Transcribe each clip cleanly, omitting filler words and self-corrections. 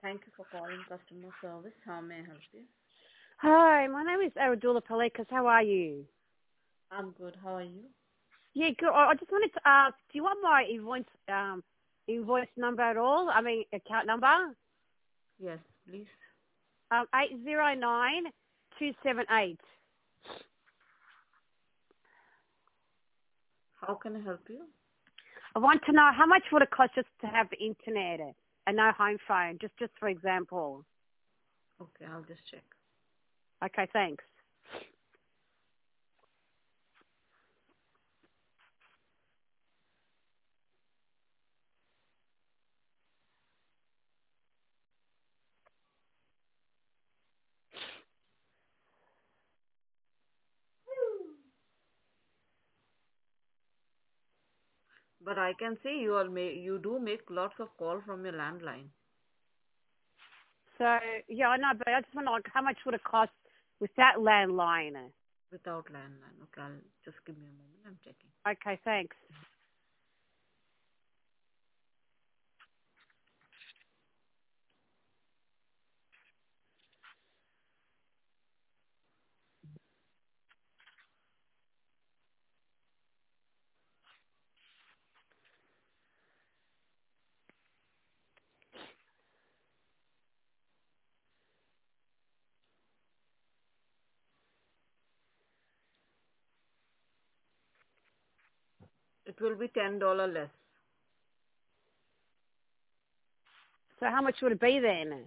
Thank you for calling customer service. How may I help you? Hi, my name is Aradula Palekas. How are you? I'm good. How are you? Yeah, good. I just wanted to ask, do you want my invoice number at all? I mean, account number? Yes, please. 809278. How can I help you? I want to know how much would it cost just to have the internet and no home phone, just for example. Okay, I'll just check. Okay, thanks. But I can see you do make lots of calls from your landline So, yeah, I know, but I just want to know how much would it cost with that landline? without landline. Okay, I'll just give me a moment. I'm checking. Okay, thanks. It will be $10 less. So how much would it be then?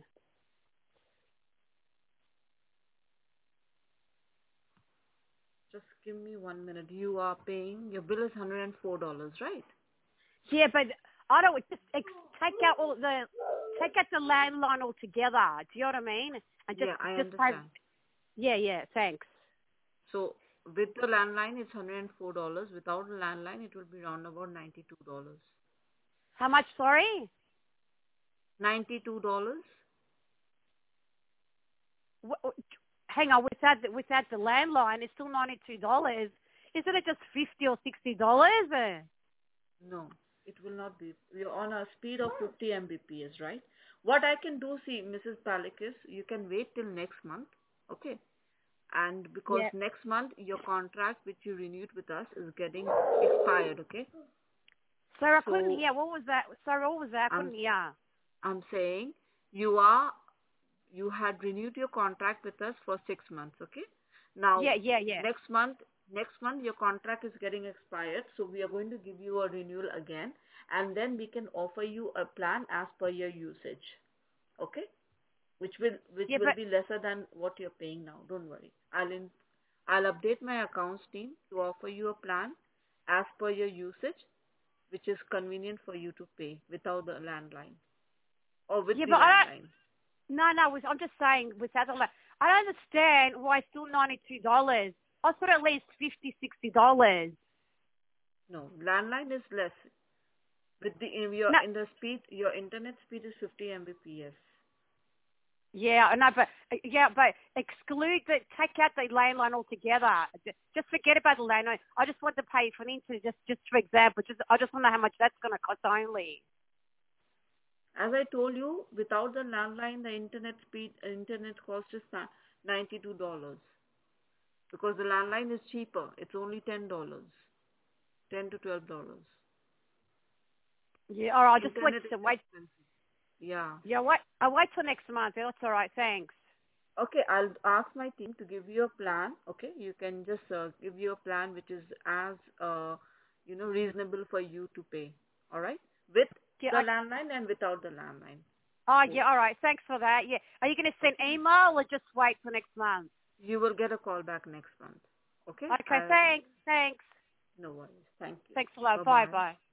Just give me 1 minute. You are paying, your bill is $104, right? Yeah, but I don't take out the landline altogether. Do you know what I mean? And Yeah, I just pay. understand. Yeah. Thanks. So with the landline, it's $104. Without the landline, it will be around about $92. How much? Sorry. $92? Wh- Hang on. Without the landline, it's still $92. Isn't it just $50 or $60? No, it will not be. We're on a speed of 50 Mbps, right? What I can do, see, Mrs. Palak, you can wait till next month, okay? And because Yeah. next month your contract which you renewed with us is getting expired, okay? Sorry, I couldn't So hear. What was that? Sorry, what was that? I I'm couldn't hear. I'm saying you had renewed your contract with us for 6 months, okay? Now Yeah. next month next month your contract is getting expired, so we are going to give you a renewal again, and then we can offer you a plan as per your usage, okay? Which Yeah, will but be lesser than what you're paying now. Don't worry. I'll update my accounts team to offer you a plan as per your usage, which is convenient for you to pay without the landline or with yeah, the but I don't. landline. No. I'm just saying without the. I don't understand why it's still $92. I thought at least $50, $60. No, landline is less. With the No, your internet speed is 50 Mbps. yeah, I know, but take out the landline altogether. Just forget about the landline. I just want to pay for an internet, just for example. I just want to know how much that's going to cost only. As I told you, without the landline, the internet cost is $92 because the landline is cheaper. It's only $10, $10 to $12. Yeah, all right. I'll just Internet is wait. expensive. Yeah. Yeah, wait. I'll wait till next month. That's all right. Thanks. Okay, I'll ask my team to give you a plan. Okay, you can just give you a plan which is as reasonable for you to pay. All right, with Yeah. the landline and without the landline, Oh, both. yeah. All right. Thanks for that. Yeah. Are you going to send Okay, email or just wait till next month? you will get a call back next month. Okay, Okay. Thanks. no worries. Thank you. Thanks a lot. Bye Bye. bye. Bye.